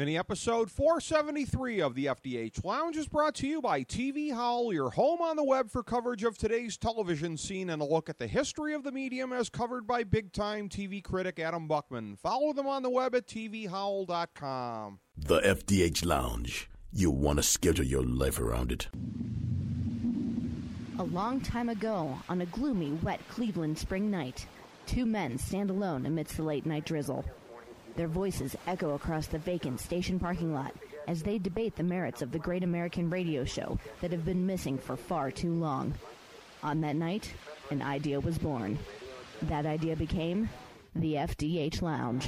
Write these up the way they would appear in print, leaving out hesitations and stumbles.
Mini episode 473 of the FDH Lounge is brought to you by TV Howl, your home on the web for coverage of today's television scene and a look at the history of the medium as covered by big-time TV critic Adam Buckman. Follow them on the web at tvhowl.com. The FDH Lounge. You want to schedule your life around it. A long time ago, on a gloomy, wet Cleveland spring night, two men stand alone amidst the late-night drizzle. Their voices echo across the vacant station parking lot as they debate the merits of the great American radio show that have been missing for far too long. On that night, an idea was born. That idea became the FDH Lounge.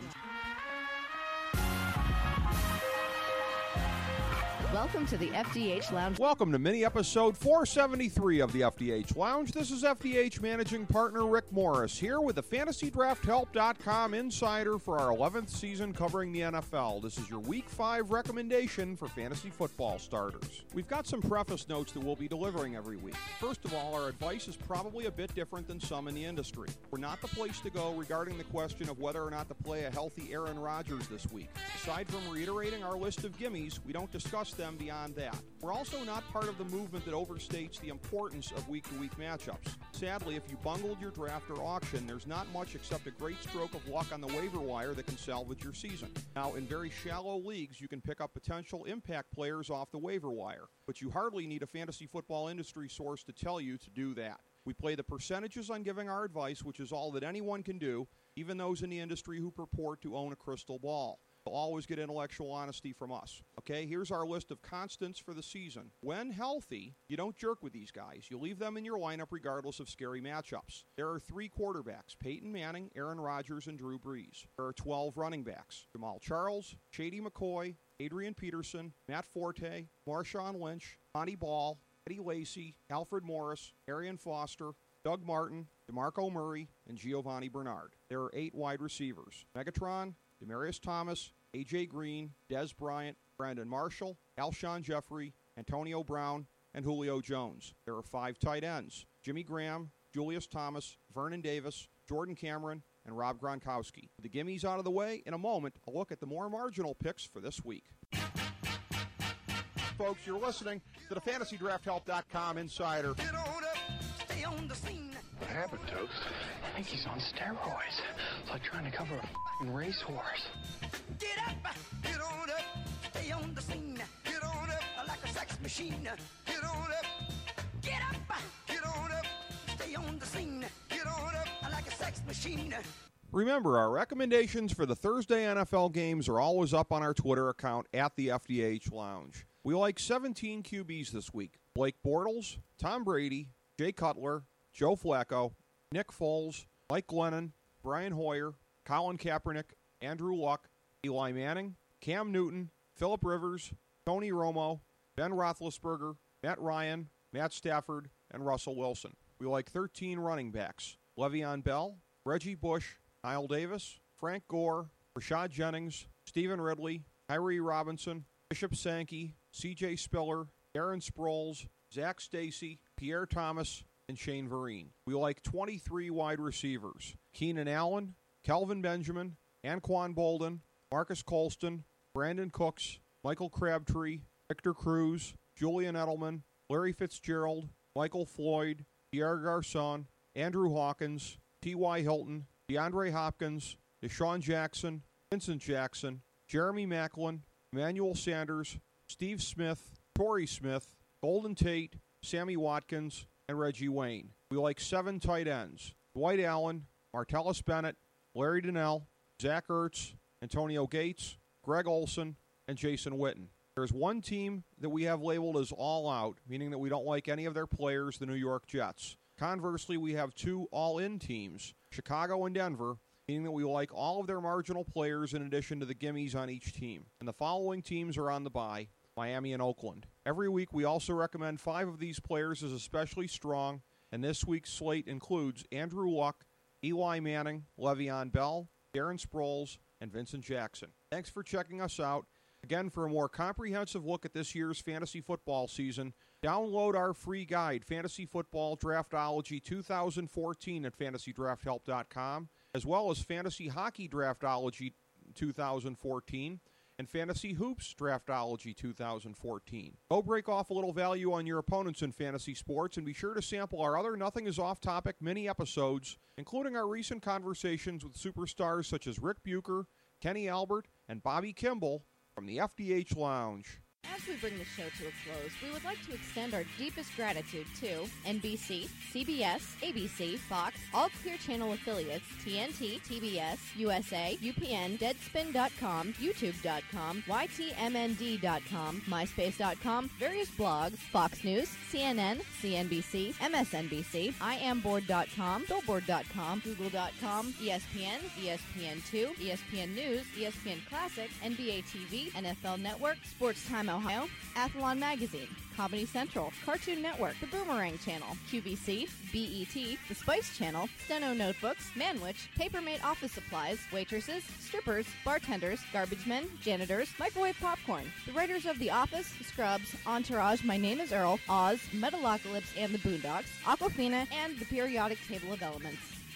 Welcome to the FDH Lounge. Welcome to mini episode 473 of the FDH Lounge. This is FDH managing partner Rick Morris here with the FantasyDraftHelp.com insider for our 11th season covering the NFL. This is your Week 5 recommendation for fantasy football starters. We've got some preface notes that we'll be delivering every week. First of all, our advice is probably a bit different than some in the industry. We're not the place to go regarding the question of whether or not to play a healthy Aaron Rodgers this week. Aside from reiterating our list of gimmies, we don't discuss them beyond that. We're also not part of the movement that overstates the importance of week-to-week matchups. Sadly, if you bungled your draft or auction, there's not much except a great stroke of luck on the waiver wire that can salvage your season. Now, in very shallow leagues, you can pick up potential impact players off the waiver wire, but you hardly need a fantasy football industry source to tell you to do that. We play the percentages on giving our advice, which is all that anyone can do, even those in the industry who purport to own a crystal ball. You'll always get intellectual honesty from us. Okay, here's our list of constants for the season. When healthy, you don't jerk with these guys. You leave them in your lineup regardless of scary matchups. There are 3 quarterbacks, Peyton Manning, Aaron Rodgers, and Drew Brees. There are 12 running backs, Jamal Charles, Shady McCoy, Adrian Peterson, Matt Forte, Marshawn Lynch, Monty Ball, Eddie Lacy, Alfred Morris, Arian Foster, Doug Martin, DeMarco Murray, and Giovanni Bernard. There are 8 wide receivers, Megatron, Demaryius Thomas, A.J. Green, Dez Bryant, Brandon Marshall, Alshon Jeffrey, Antonio Brown, and Julio Jones. There are 5 tight ends, Jimmy Graham, Julius Thomas, Vernon Davis, Jordan Cameron, and Rob Gronkowski. With the gimmies out of the way, in a moment, a look at the more marginal picks for this week. Folks, you're listening to the FantasyDraftHelp.com insider. Get on up, stay on the scene. What happened, Toast? I think he's on steroids. It's like trying to cover a f***ing racehorse. Get up, get on up, stay on the scene. Get on up like a sex machine. Get on up, get on up, stay on the scene. Get on up like a sex machine. Remember, our recommendations for the Thursday NFL games are always up on our Twitter account at the FDH Lounge. We like 17 QBs this week. Blake Bortles, Tom Brady, Jay Cutler, Joe Flacco, Nick Foles, Mike Glennon, Brian Hoyer, Colin Kaepernick, Andrew Luck, Eli Manning, Cam Newton, Phillip Rivers, Tony Romo, Ben Roethlisberger, Matt Ryan, Matt Stafford, and Russell Wilson. We like 13 running backs. Le'Veon Bell, Reggie Bush, Kyle Davis, Frank Gore, Rashad Jennings, Stephen Ridley, Tyree Robinson, Bishop Sankey, C.J. Spiller, Darren Sproles, Zach Stacy, Pierre Thomas, and Shane Vereen. We like 23 wide receivers. Keenan Allen, Kelvin Benjamin, Anquan Bolden, Marcus Colston, Brandon Cooks, Michael Crabtree, Victor Cruz, Julian Edelman, Larry Fitzgerald, Michael Floyd, Pierre Garçon, Andrew Hawkins, T.Y. Hilton, DeAndre Hopkins, Deshaun Jackson, Vincent Jackson, Jeremy Maclin, Emmanuel Sanders, Steve Smith, Torrey Smith, Golden Tate, Sammy Watkins, and Reggie Wayne. We like 7 tight ends, Dwight Allen, Martellus Bennett, Larry Donnell, Zach Ertz, Antonio Gates, Greg Olson, and Jason Witten. There's one team that we have labeled as all out, meaning that we don't like any of their players, the New York Jets. Conversely, we have 2 all-in teams, Chicago and Denver, meaning that we like all of their marginal players in addition to the gimmies on each team. And the following teams are on the bye, Miami and Oakland. Every week, we also recommend 5 of these players as especially strong, and this week's slate includes Andrew Luck, Eli Manning, Le'Veon Bell, Darren Sproles, and Vincent Jackson. Thanks for checking us out. Again, for a more comprehensive look at this year's fantasy football season, download our free guide, Fantasy Football Draftology 2014 at FantasyDraftHelp.com, as well as Fantasy Hockey Draftology 2014 and Fantasy Hoops Draftology 2014. Go break off a little value on your opponents in fantasy sports, and be sure to sample our other Nothing is Off Topic mini episodes, including our recent conversations with superstars such as Rick Bucher, Kenny Albert, and Bobby Kimball from the FDH Lounge. As we bring the show to a close, we would like to extend our deepest gratitude to NBC, CBS, ABC, Fox, all Clear Channel affiliates, TNT, TBS, USA, UPN, Deadspin.com, YouTube.com, YTMND.com, MySpace.com, various blogs, Fox News, CNN, CNBC, MSNBC, IamBoard.com, Billboard.com, Google.com, ESPN, ESPN2, ESPN News, ESPN Classic, NBA TV, NFL Network, Sports Time Ohio, Athlon Magazine, Comedy Central, Cartoon Network, The Boomerang Channel, QVC, BET, The Spice Channel, Steno Notebooks, Manwich, Papermate Office Supplies, waitresses, strippers, bartenders, garbage men, janitors, microwave popcorn, the writers of The Office, Scrubs, Entourage, My Name is Earl, Oz, Metalocalypse and the Boondocks, Aquafina, and the Periodic Table of Elements.